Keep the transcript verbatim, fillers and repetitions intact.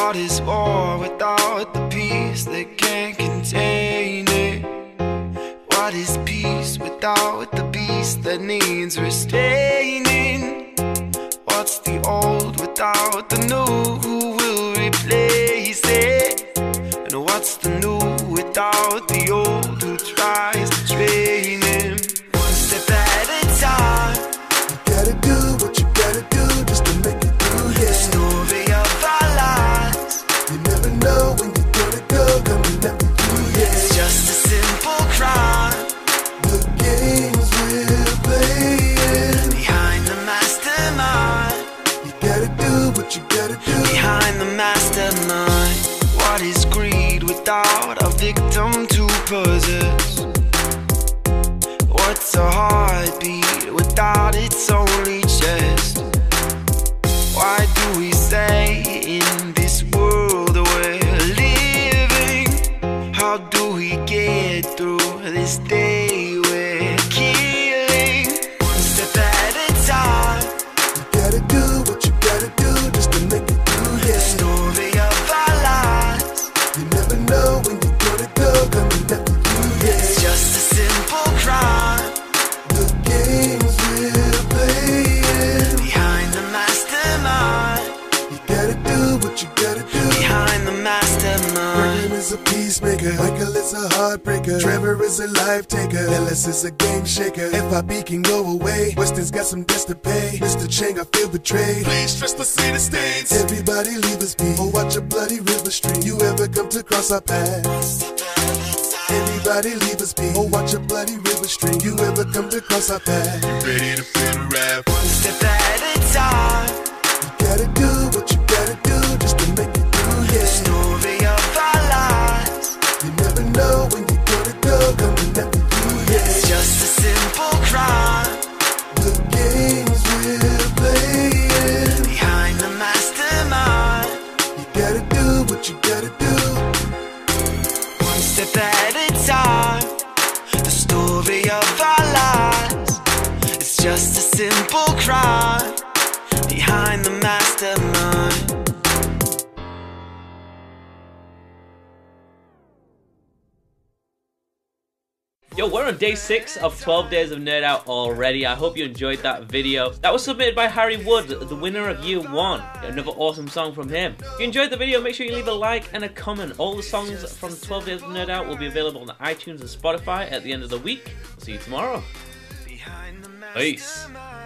What is war without the peace that can't contain it? What is peace without the beast that needs restraining? What's the old without the new? Who will replace it? And what's the new without the old who tries to train him? One step at a time. You gotta do what you gotta do just to make it through, yeah. The story of our lives. You never know when you're gonna go, coming after you, yeah. It's just a simple crime. The games we're playing. Behind the mastermind. You gotta do what you gotta do. Behind the mastermind. What is greed without a victim to possess? What's a heartbeat without its only chest? Why do we say in this world we're living? How do we get through this day we're killing? One step at a time. You gotta do what you gotta do just to make it through, The yeah. story of our lives. You never know when you're gonna go, coming after you, yeah. It's just a simple crime. The games we're playing. Behind the mastermind. You gotta do what you gotta do. Behind the mastermind. Graham is a peacemaker, Michael is a heartbreaker, Trevor is a life taker, Ellis is a game shaker. F I B can go away, Weston's got some debts to pay. Mister Chang, I feel betrayed. Please trust the city states. Everybody leave us be, or watch a bloody river stream. You ever come to cross our path? Everybody leave us be, or watch a bloody river stream. You ever come to cross our path? You ready to feel the wrath? One step at a time. You gotta do what you gotta do just to make it through, The yeah. story of our lives. You never know when you're gonna go, coming after you, yeah. It's just a simple crime. The games we're playing. Behind the mastermind. You gotta do what you gotta do. One step at a time. The story of our lives. It's just a simple crime. Behind the mastermind. Yo, we're on day six of twelve days of Nerd Out already. I hope you enjoyed that video. That was submitted by Harry Wood, the winner of year one. Another awesome song from him. If you enjoyed the video, make sure you leave a like and a comment. All the songs from twelve days of Nerd Out will be available on iTunes and Spotify at the end of the week. I'll see you tomorrow. Peace.